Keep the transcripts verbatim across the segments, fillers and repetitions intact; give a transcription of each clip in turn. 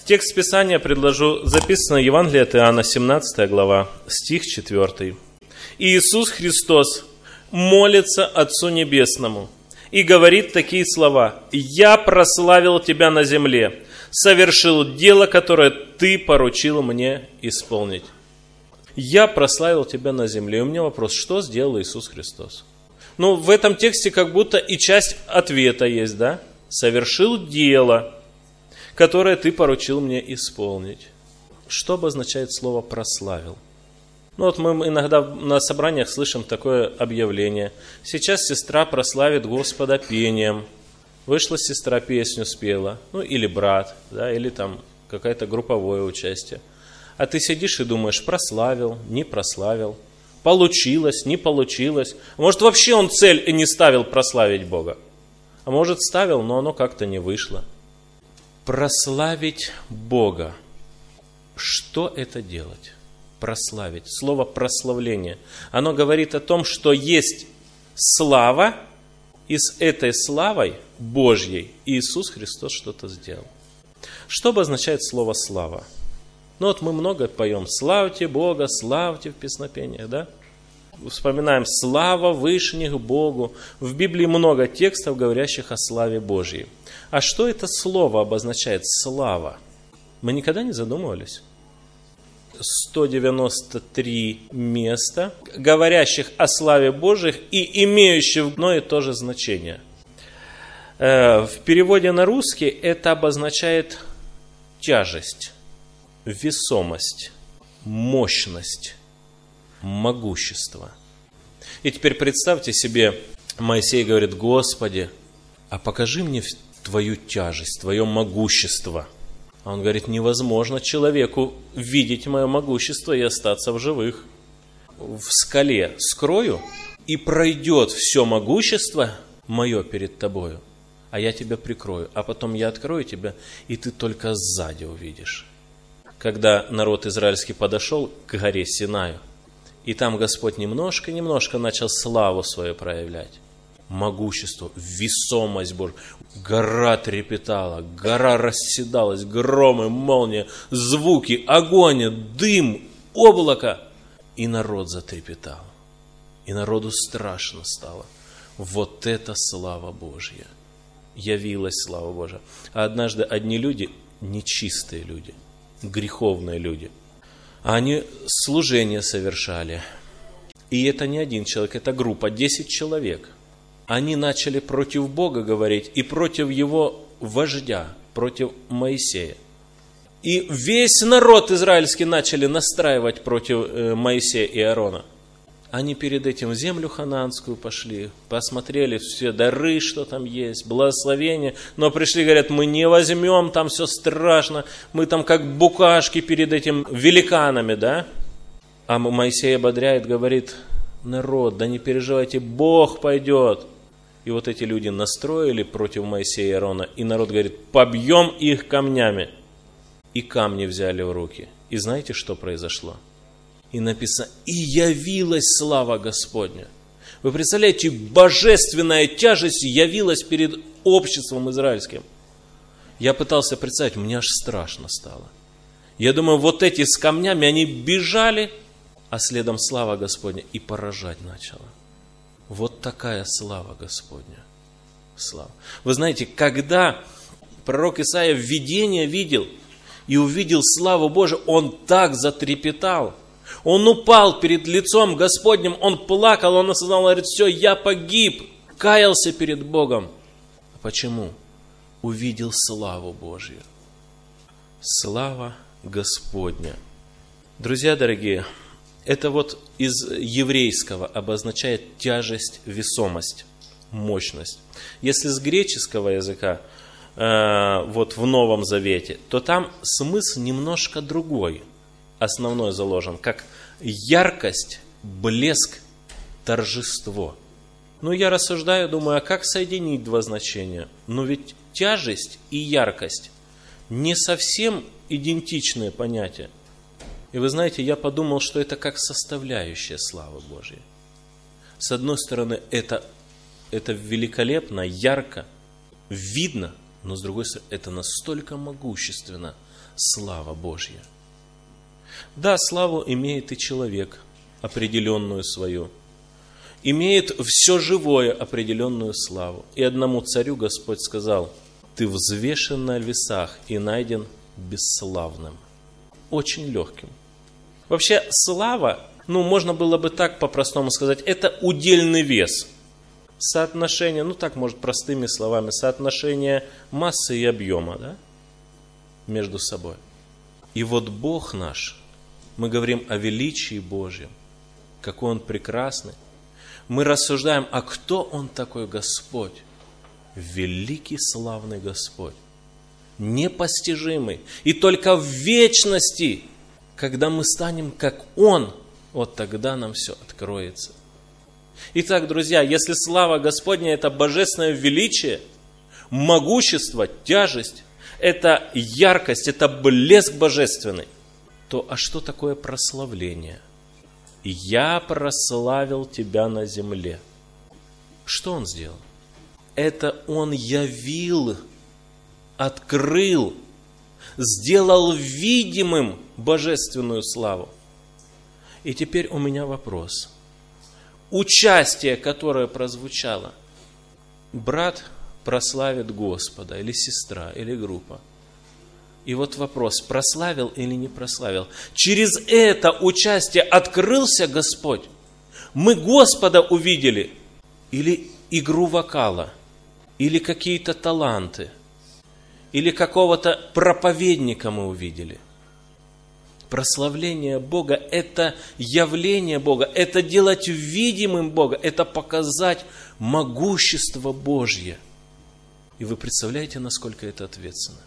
Текст Писания предложу, записано Евангелие от Иоанна, семнадцатая глава, стих четвёртый. Иисус Христос молится Отцу Небесному и говорит такие слова: «Я прославил Тебя на земле, совершил дело, которое Ты поручил мне исполнить». Я прославил Тебя на земле. И у меня вопрос, что сделал Иисус Христос? Ну, в этом тексте как будто и часть ответа есть, да? Совершил дело, которое Ты поручил мне исполнить. Что обозначает слово «прославил»? Ну вот мы иногда на собраниях слышим такое объявление. Сейчас сестра прославит Господа пением. Вышла сестра, песню спела. Ну или брат, да, или там какое-то групповое участие. А ты сидишь и думаешь, прославил, не прославил, получилось, не получилось. Может, вообще он цель и не ставил прославить Бога. А может, ставил, но оно как-то не вышло. Прославить Бога. Что это делать? Прославить. Слово прославление. Оно говорит о том, что есть слава, и с этой славой Божьей Иисус Христос что-то сделал. Что обозначает слово слава? Ну вот мы много поем «Славьте Бога, славьте» в песнопениях, да? Вспоминаем «Слава вышних Богу». В Библии много текстов, говорящих о славе Божьей. А что это слово обозначает «слава»? Мы никогда не задумывались? сто девяносто три места, говорящих о славе Божьих и имеющих одно и то же значение. В переводе на русский это обозначает тяжесть, весомость, мощность, могущество. И теперь представьте себе, Моисей говорит: «Господи, а покажи мне Твою тяжесть, Твое могущество». А он говорит: невозможно человеку видеть мое могущество и остаться в живых. В скале скрою, и пройдет все могущество мое перед тобою, а я тебя прикрою, а потом я открою тебя, и ты только сзади увидишь. Когда народ израильский подошел к горе Синаю, и там Господь немножко-немножко начал славу свою проявлять, могущество, весомость Божия. Гора трепетала, гора расседалась, громы, молния, звуки, огонь, дым, облако. И народ затрепетал. И народу страшно стало. Вот это слава Божья. Явилась слава Божья. А однажды одни люди, нечистые люди, греховные люди, они служение совершали. И это не один человек, это группа, десять человек. Они начали против Бога говорить и против его вождя, против Моисея. И весь народ израильский начали настраивать против Моисея и Аарона. Они перед этим в землю ханаанскую пошли, посмотрели все дары, что там есть, благословения, но пришли, говорят: мы не возьмем, там все страшно, мы там как букашки перед этим великанами, да? А Моисей ободряет, говорит: народ, да не переживайте, Бог пойдет. И вот эти люди настроили против Моисея и Аарона, и народ говорит: побьем их камнями. И камни взяли в руки. И знаете, что произошло? И написано: и явилась слава Господня. Вы представляете, божественная тяжесть явилась перед обществом израильским. Я пытался представить, мне аж страшно стало. Я думаю, вот эти с камнями, они бежали, а следом слава Господня и поражать начала. Вот такая слава Господня. Слава. Вы знаете, когда пророк Исаия видение видел и увидел славу Божию, он так затрепетал. Он упал перед лицом Господним, он плакал, он осознал, говорит: все, я погиб, каялся перед Богом. Почему? Увидел славу Божью. Слава Господня. Друзья дорогие, это вот из еврейского обозначает тяжесть, весомость, мощность. Если с греческого языка, э, вот в Новом Завете, то там смысл немножко другой, основной заложен, как яркость, блеск, торжество. Ну, я рассуждаю, думаю, а как соединить два значения? Ну, ведь тяжесть и яркость не совсем идентичные понятия. И вы знаете, я подумал, что это как составляющая славы Божьей. С одной стороны, это, это великолепно, ярко, видно, но с другой стороны, это настолько могущественно, слава Божья. Да, славу имеет и человек, определенную свою. Имеет все живое определенную славу. И одному царю Господь сказал: ты взвешен на весах и найден бесславным. Очень легким. Вообще, слава, ну, можно было бы так по-простому сказать, это удельный вес. Соотношение, ну так, может, простыми словами, соотношение массы и объема, да, между собой. И вот Бог наш, мы говорим о величии Божьем, какой Он прекрасный. Мы рассуждаем, а кто Он такой Господь? Великий, славный Господь, непостижимый. И только в вечности, когда мы станем как Он, вот тогда нам все откроется. Итак, друзья, если слава Господня – это божественное величие, могущество, тяжесть, это яркость, это блеск божественный, то а что такое прославление? «Я прославил тебя на земле». Что Он сделал? Это Он явил, открыл, сделал видимым божественную славу. И теперь у меня вопрос. Участие, которое прозвучало, брат прославит Господа, или сестра, или группа. И вот вопрос, прославил или не прославил? Через это участие открылся Господь? Мы Господа увидели? Или игру вокала? Или какие-то таланты? Или какого-то проповедника мы увидели? Прославление Бога – это явление Бога, это делать видимым Бога, это показать могущество Божье. И вы представляете, насколько это ответственно?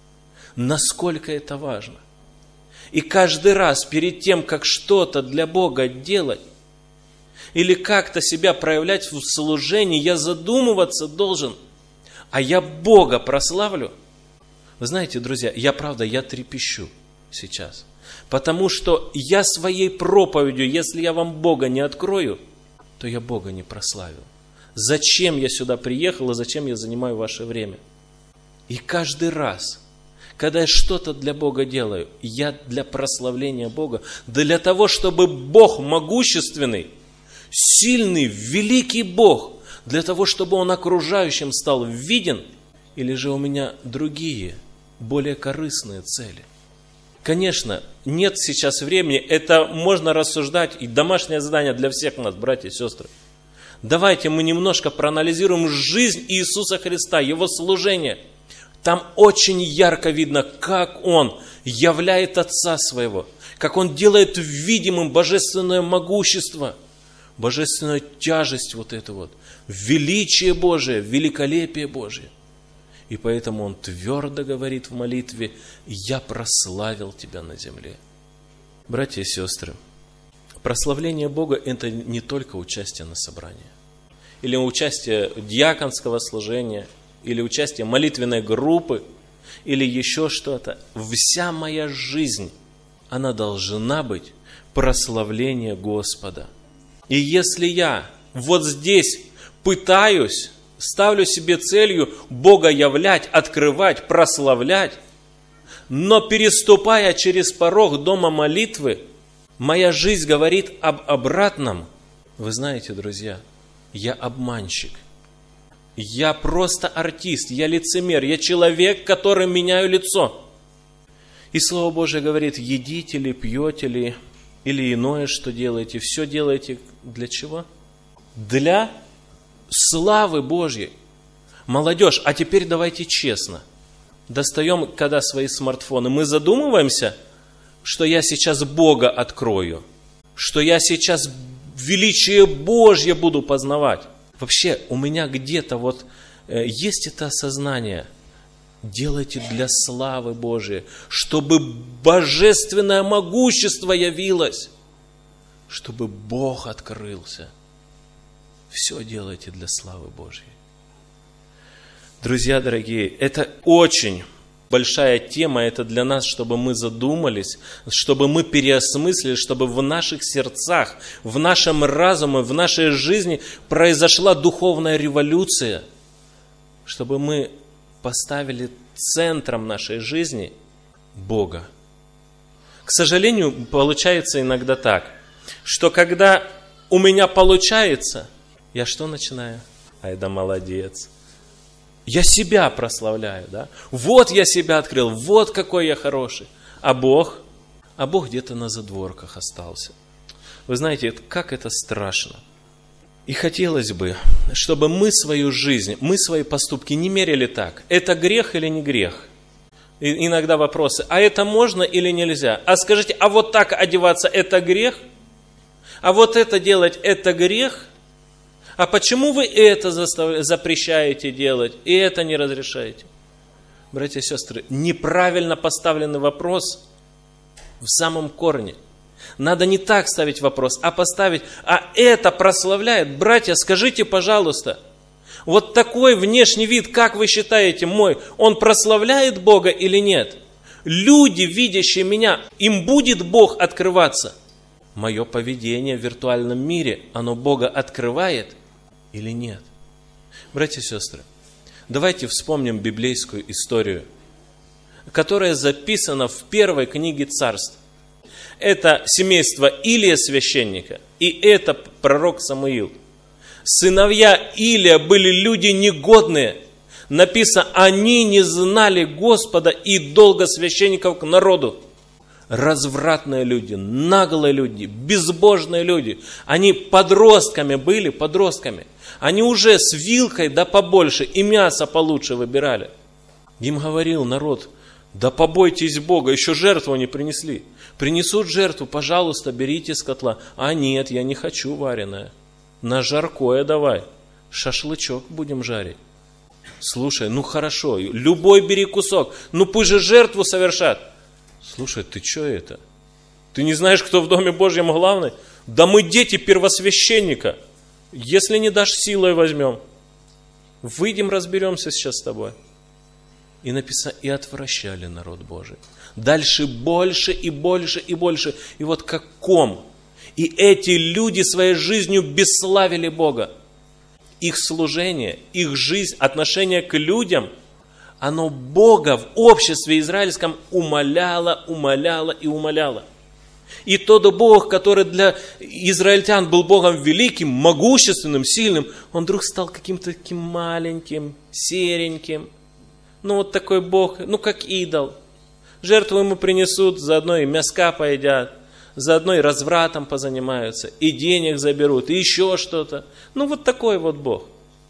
Насколько это важно? И каждый раз перед тем, как что-то для Бога делать, или как-то себя проявлять в служении, я задумываться должен, а я Бога прославлю. Вы знаете, друзья, я правда, я трепещу сейчас. Потому что я своей проповедью, если я вам Бога не открою, то я Бога не прославил. Зачем я сюда приехал и зачем я занимаю ваше время? И каждый раз, когда я что-то для Бога делаю, я для прославления Бога, для того, чтобы Бог могущественный, сильный, великий Бог, для того, чтобы Он окружающим стал виден, или же у меня другие, более корыстные цели? Конечно, нет сейчас времени, это можно рассуждать, и домашнее задание для всех нас, братья и сестры. Давайте мы немножко проанализируем жизнь Иисуса Христа, Его служение. Там очень ярко видно, как Он являет Отца Своего, как Он делает видимым божественное могущество, божественную тяжесть вот эту вот, величие Божие, великолепие Божие. И поэтому Он твердо говорит в молитве: «Я прославил Тебя на земле». Братья и сестры, прославление Бога – это не только участие на собрании, или участие диаконского служения, или участие молитвенной группы, или еще что-то. Вся моя жизнь, она должна быть прославление Господа. И если я вот здесь пытаюсь, ставлю себе целью Бога являть, открывать, прославлять, но переступая через порог дома молитвы, моя жизнь говорит об обратном. Вы знаете, друзья, я обманщик. Я просто артист, я лицемер, я человек, который меняю лицо. И Слово Божие говорит: едите ли, пьете ли, или иное, что делаете, все делаете для чего? Для славы Божьей. Молодежь, а теперь давайте честно. Достаем, когда свои смартфоны, мы задумываемся, что я сейчас Бога открою, что я сейчас величие Божье буду познавать. Вообще, у меня где-то вот э, есть это осознание. Делайте для славы Божией, чтобы божественное могущество явилось, чтобы Бог открылся. Все делайте для славы Божьей. Друзья дорогие, это очень большая тема, это для нас, чтобы мы задумались, чтобы мы переосмыслили, чтобы в наших сердцах, в нашем разуме, в нашей жизни произошла духовная революция, чтобы мы поставили центром нашей жизни Бога. К сожалению, получается иногда так, что когда у меня получается, я что начинаю? Ай да молодец. Я себя прославляю, да? Вот я себя открыл, вот какой я хороший. А Бог? А Бог где-то на задворках остался. Вы знаете, как это страшно. И хотелось бы, чтобы мы свою жизнь, мы свои поступки не мерили так. Это грех или не грех? И иногда вопросы, а это можно или нельзя? А скажите, а вот так одеваться это грех? А вот это делать это грех? А почему вы это запрещаете делать и это не разрешаете? Братья и сестры, неправильно поставленный вопрос в самом корне. Надо не так ставить вопрос, а поставить, а это прославляет. Братья, скажите, пожалуйста, вот такой внешний вид, как вы считаете, мой, он прославляет Бога или нет? Люди, видящие меня, им будет Бог открываться. Мое поведение в виртуальном мире, оно Бога открывает или нет? Братья и сестры, давайте вспомним библейскую историю, которая записана в первой книге Царств. Это семейство Илия священника, и это пророк Самуил. Сыновья Илия были люди негодные. Написано, они не знали Господа и долга священников к народу. Развратные люди, наглые люди, безбожные люди. Они подростками были, подростками. Они уже с вилкой да побольше и мясо получше выбирали. Им говорил народ, да побойтесь Бога, еще жертву не принесли. Принесут жертву, пожалуйста, берите с котла. А нет, я не хочу вареное. На жаркое давай. Шашлычок будем жарить. Слушай, ну хорошо, любой бери кусок. Ну пусть же жертву совершат. Слушай, ты что это? Ты не знаешь, кто в Доме Божьем главный? Да мы дети первосвященника. Если не дашь, силой возьмем. Выйдем, разберемся сейчас с тобой. И написано, и отвращали народ Божий. Дальше больше и больше и больше. И вот как ком. И эти люди своей жизнью бесславили Бога. Их служение, их жизнь, отношение к людям, оно Бога в обществе израильском умоляло, умоляло и умоляло. И тот Бог, который для израильтян был Богом великим, могущественным, сильным, он вдруг стал каким-то таким маленьким, сереньким. Ну вот такой Бог, ну как идол. Жертву ему принесут, заодно и мяска поедят, заодно и развратом позанимаются, и денег заберут, и еще что-то. Ну вот такой вот Бог.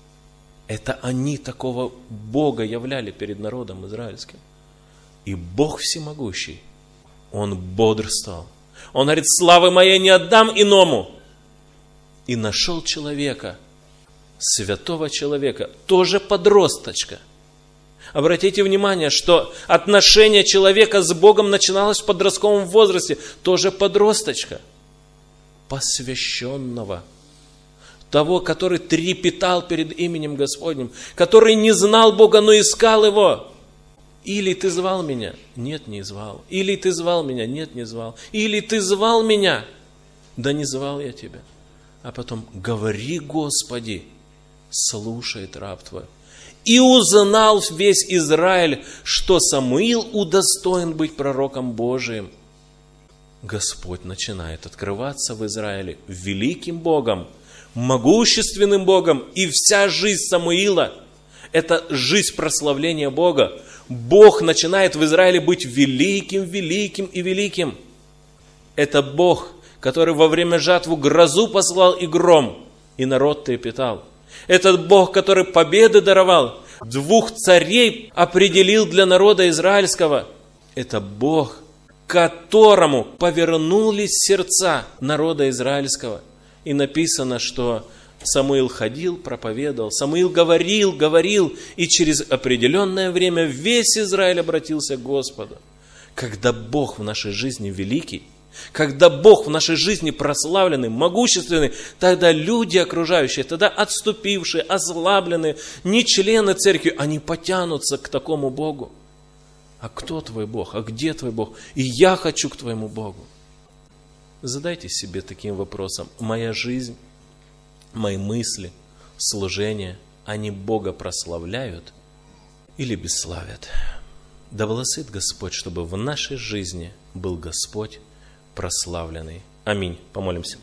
Это они такого Бога являли перед народом израильским. И Бог всемогущий, Он бодрствовал. Он говорит, славы моей не отдам иному. И нашел человека, святого человека, тоже подросточка. Обратите внимание, что отношение человека с Богом начиналось в подростковом возрасте. Тоже подросточка, посвященного. Того, который трепетал перед именем Господним. Который не знал Бога, но искал Его. Или ты звал меня? Нет, не звал. Или ты звал меня? Нет, не звал. Или ты звал меня? Да не звал я тебя. А потом, говори, Господи, слушает раб твой. И узнал весь Израиль, что Самуил удостоен быть пророком Божиим. Господь начинает открываться в Израиле великим Богом, могущественным Богом. И вся жизнь Самуила – это жизнь прославления Бога. Бог начинает в Израиле быть великим, великим и великим. Это Бог, который во время жатвы грозу послал и гром, и народ трепетал. Этот Бог, который победы даровал, двух царей определил для народа израильского. Это Бог, которому повернулись сердца народа израильского. И написано, что Самуил ходил, проповедовал, Самуил говорил, говорил, и через определенное время весь Израиль обратился к Господу. Когда Бог в нашей жизни великий, когда Бог в нашей жизни прославленный, могущественный, тогда люди окружающие, тогда отступившие, ослабленные, не члены церкви, они потянутся к такому Богу. А кто твой Бог? А где твой Бог? И я хочу к твоему Богу. Задайте себе таким вопросом. Моя жизнь, мои мысли, служение, они Бога прославляют или бесславят? да благословит Господь, чтобы в нашей жизни был Господь прославленный. Аминь. Помолимся.